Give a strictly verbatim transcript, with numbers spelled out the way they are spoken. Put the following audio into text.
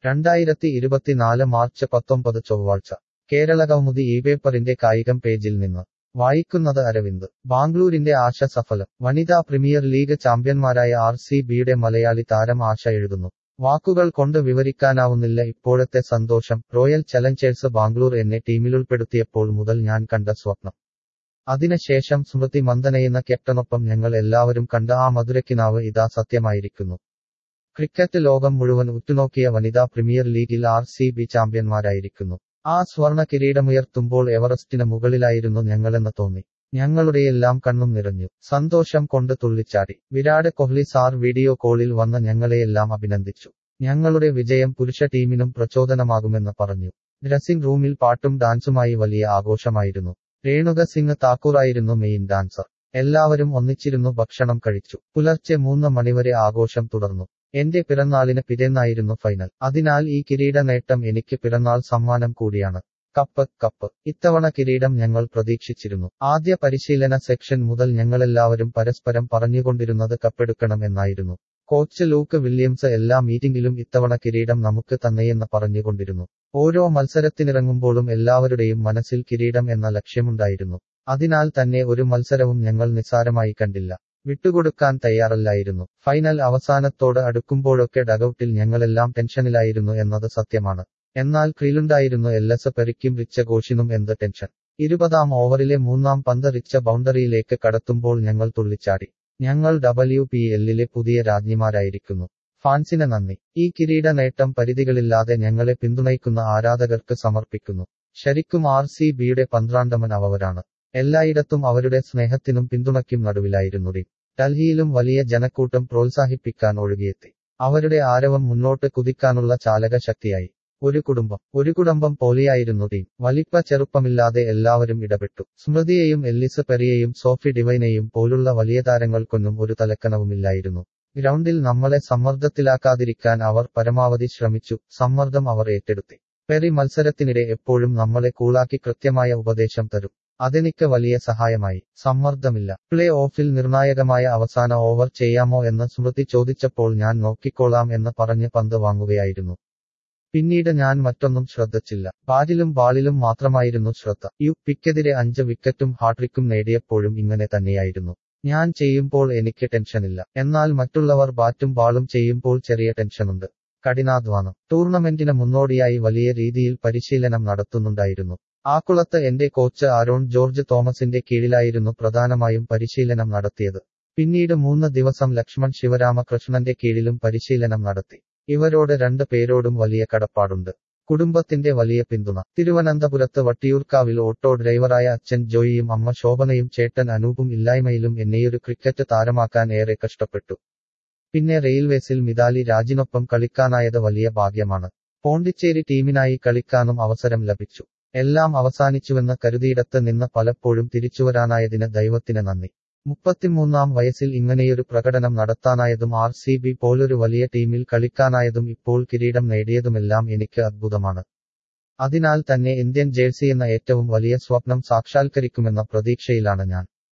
രണ്ടായിരത്തി ഇരുപത്തിനാല് മാർച്ച് പത്തൊമ്പത് ചൊവ്വാഴ്ച കേരളകൗമുദി ഈ പേപ്പറിന്റെ കായികം പേജിൽ നിന്ന് വായിക്കുന്നത് അരവിന്ദ്. ബാംഗ്ലൂരിന്റെ ആശ സഫലം. വനിതാ പ്രീമിയർ ലീഗ് ചാമ്പ്യന്മാരായ ആർ സി ബിയുടെ മലയാളി താരം ആശ എഴുതുന്നു. വാക്കുകൾ കൊണ്ട് വിവരിക്കാനാവുന്നില്ല ഇപ്പോഴത്തെ സന്തോഷം. റോയൽ ചലഞ്ചേഴ്സ് ബാംഗ്ലൂർ എന്നെ ടീമിലുൾപ്പെടുത്തിയപ്പോൾ മുതൽ ഞാൻ കണ്ട സ്വപ്നം. അതിനുശേഷം സ്മൃതി മന്ദനയെന്ന ക്യാപ്റ്റനൊപ്പം ഞങ്ങൾ എല്ലാവരും കണ്ട ആ മധുരക്കിനാവ് ഇതാ സത്യമായിരിക്കുന്നു. ക്രിക്കറ്റ് ലോകം മുഴുവൻ ഉറ്റുനോക്കിയ വനിതാ പ്രീമിയർ ലീഗിൽ ആർ സി ബി ചാമ്പ്യന്മാരായിരിക്കുന്നു. ആ സ്വർണ കിരീടമുയർത്തുമ്പോൾ എവറസ്റ്റിന് മുകളിലായിരുന്നു ഞങ്ങളെന്ന് തോന്നി. ഞങ്ങളുടെയെല്ലാം കണ്ണും നിറഞ്ഞു. സന്തോഷം കൊണ്ട് തുള്ളിച്ചാടി. വിരാട് കോഹ്ലി സാർ വീഡിയോ കോളിൽ വന്ന് ഞങ്ങളെയെല്ലാം അഭിനന്ദിച്ചു. ഞങ്ങളുടെ വിജയം പുരുഷ ടീമിനും പ്രചോദനമാകുമെന്ന് പറഞ്ഞു. ഡ്രസ്സിംഗ് റൂമിൽ പാട്ടും ഡാൻസുമായി വലിയ ആഘോഷമായിരുന്നു. രേണുക സിംഗ് താക്കൂറായിരുന്നു മെയിൻ ഡാൻസർ. എല്ലാവരും ഒന്നിച്ചിരുന്നു ഭക്ഷണം കഴിച്ചു. പുലർച്ചെ മൂന്ന് മണിവരെ ആഘോഷം തുടർന്നു. എന്റെ പിറന്നാളിന് പിറ്റേന്നായിരുന്നു ഫൈനൽ. അതിനാൽ ഈ കിരീട നേട്ടം എനിക്ക് പിറന്നാൾ സമ്മാനം കൂടിയാണ്. കപ്പ് കപ്പ് ഇത്തവണ കിരീടം ഞങ്ങൾ പ്രതീക്ഷിച്ചിരുന്നു. ആദ്യ പരിശീലന സെക്ഷൻ മുതൽ ഞങ്ങളെല്ലാവരും പരസ്പരം പറഞ്ഞുകൊണ്ടിരുന്നത് കപ്പെടുക്കണം എന്നായിരുന്നു. കോച്ച് ലൂക്ക് വില്യംസ് എല്ലാ മീറ്റിംഗിലും ഇത്തവണ കിരീടം നമുക്ക് തന്നെയെന്ന് പറഞ്ഞുകൊണ്ടിരുന്നു. ഓരോ മത്സരത്തിനിറങ്ങുമ്പോഴും എല്ലാവരുടെയും മനസ്സിൽ കിരീടം എന്ന ലക്ഷ്യമുണ്ടായിരുന്നു. അതിനാൽ തന്നെ ഒരു മത്സരവും ഞങ്ങൾ നിസ്സാരമായി കണ്ടില്ല. വിട്ടുകൊടുക്കാൻ തയ്യാറല്ലായിരുന്നു. ഫൈനൽ അവസാനത്തോട് അടുക്കുമ്പോഴൊക്കെ ഡഗൌട്ടിൽ ഞങ്ങളെല്ലാം ടെൻഷനിലായിരുന്നു എന്നത് സത്യമാണ്. എന്നാൽ ക്രീലുണ്ടായിരുന്നു എല്ലസ് പെറിക്കും റിച്ച ഘോഷിനും എന്ത് ടെൻഷൻ. ഇരുപതാം ഓവറിലെ മൂന്നാം പന്ത് റിച്ച ബൗണ്ടറിയിലേക്ക് കടത്തുമ്പോൾ ഞങ്ങൾ തുള്ളിച്ചാടി. ഞങ്ങൾ ഡബ്ല്യു പി എല്ലിലെ പുതിയ രാജ്ഞിമാരായിരിക്കുന്നു. ഫാൻസിന് നന്ദി. ഈ കിരീട നേട്ടം പരിധികളില്ലാതെ ഞങ്ങളെ പിന്തുണയ്ക്കുന്ന ആരാധകർക്ക് സമർപ്പിക്കുന്നു. ശരിക്കും ആർ സി ബിയുടെ പന്ത്രണ്ടാമൻ അവരാണ്. എല്ലായിടത്തും അവരുടെ സ്നേഹത്തിനും പിന്തുണയ്ക്കും നടുവിലായിരുന്നു ടീം. ഡൽഹിയിലും വലിയ ജനക്കൂട്ടം പ്രോത്സാഹിപ്പിക്കാൻ ഒഴുകിയെത്തി. അവരുടെ ആരവം മുന്നോട്ട് കുതിക്കാനുള്ള ചാലക ശക്തിയായി. ഒരു കുടുംബം ഒരു കുടുംബം പോലെയായിരുന്നു ടീം. വലിപ്പ ചെറുപ്പമില്ലാതെ എല്ലാവരും ഇടപെട്ടു. സ്മൃതിയെയും എല്ലിസ് പെറിയെയും സോഫി ഡിവൈനെയും പോലുള്ള വലിയ താരങ്ങൾക്കൊന്നും ഒരു തലക്കനവുമില്ലായിരുന്നു. ഗ്രൗണ്ടിൽ നമ്മളെ സമ്മർദ്ദത്തിലാക്കാതിരിക്കാൻ അവർ പരമാവധി ശ്രമിച്ചു. സമ്മർദ്ദം അവർ ഏറ്റെടുത്തി. പെറി മത്സരത്തിനിടെ എപ്പോഴും നമ്മളെ കൂളാക്കി കൃത്യമായ ഉപദേശം തരും. അതെനിക്ക് വലിയ സഹായമായി. സമ്മർദ്ദമില്ല. പ്ലേ ഓഫിൽ നിർണായകമായ അവസാന ഓവർ ചെയ്യാമോ എന്ന് സ്മൃതി ചോദിച്ചപ്പോൾ ഞാൻ നോക്കിക്കോളാം എന്ന് പറഞ്ഞ് പന്ത് വാങ്ങുകയായിരുന്നു. പിന്നീട് ഞാൻ മറ്റൊന്നും ശ്രദ്ധിച്ചില്ല. ബാറ്റിലും ബാളിലും മാത്രമായിരുന്നു ശ്രദ്ധ. യു പിക്കെതിരെ അഞ്ച് വിക്കറ്റും ഹാട്രിക്കും നേടിയപ്പോഴും ഇങ്ങനെ തന്നെയായിരുന്നു. ഞാൻ ചെയ്യുമ്പോൾ എനിക്ക് ടെൻഷനില്ല. എന്നാൽ മറ്റുള്ളവർ ബാറ്റും ബാളും ചെയ്യുമ്പോൾ ചെറിയ ടെൻഷനുണ്ട്. കഠിനാധ്വാനം. ടൂർണമെന്റിന് മുന്നോടിയായി വലിയ രീതിയിൽ പരിശീലനം നടത്തുന്നുണ്ടായിരുന്നു. ആക്കുളത്ത് എന്റെ കോച്ച് ആരോൺ ജോർജ് തോമസിന്റെ കീഴിലായിരുന്നു പ്രധാനമായും പരിശീലനം നടത്തിയത്. പിന്നീട് മൂന്ന് ദിവസം ലക്ഷ്മൺ ശിവരാമകൃഷ്ണന്റെ കീഴിലും പരിശീലനം നടത്തി. ഇവരോട് രണ്ട് പേരോടും വലിയ കടപ്പാടുണ്ട്. കുടുംബത്തിന്റെ വലിയ പിന്തുണ. തിരുവനന്തപുരത്ത് വട്ടിയൂർക്കാവിൽ ഓട്ടോ ഡ്രൈവറായ അച്ഛൻ ജോയിയും അമ്മ ശോഭനയും ചേട്ടൻ അനൂപും ഇല്ലായ്മയിലും എന്നെയൊരു ക്രിക്കറ്റ് താരമാക്കാൻ ഏറെ കഷ്ടപ്പെട്ടു. പിന്നെ റെയിൽവേസിൽ മിതാലി രാജിനൊപ്പം കളിക്കാനായത് വലിയ ഭാഗ്യമാണ്. പോണ്ടിച്ചേരി ടീമിനായി കളിക്കാനും അവസരം ലഭിച്ചു. എല്ലാം അവസാനിച്ചുവെന്ന് കരുതിയിടത്ത് നിന്ന് പലപ്പോഴും തിരിച്ചുവരാനായതിന് ദൈവത്തിന് നന്ദി. മുപ്പത്തിമൂന്നാം വയസ്സിൽ ഇങ്ങനെയൊരു പ്രകടനം നടത്താനായതും ആർ സി ബി പോലൊരു വലിയ ടീമിൽ കളിക്കാനായതും ഇപ്പോൾ കിരീടം നേടിയതുമെല്ലാം എനിക്ക് അത്ഭുതമാണ്. അതിനാൽ തന്നെ ഇന്ത്യൻ ജേഴ്സിയെന്ന ഏറ്റവും വലിയ സ്വപ്നം സാക്ഷാത്കരിക്കുമെന്ന പ്രതീക്ഷയിലാണ് ഞാൻ.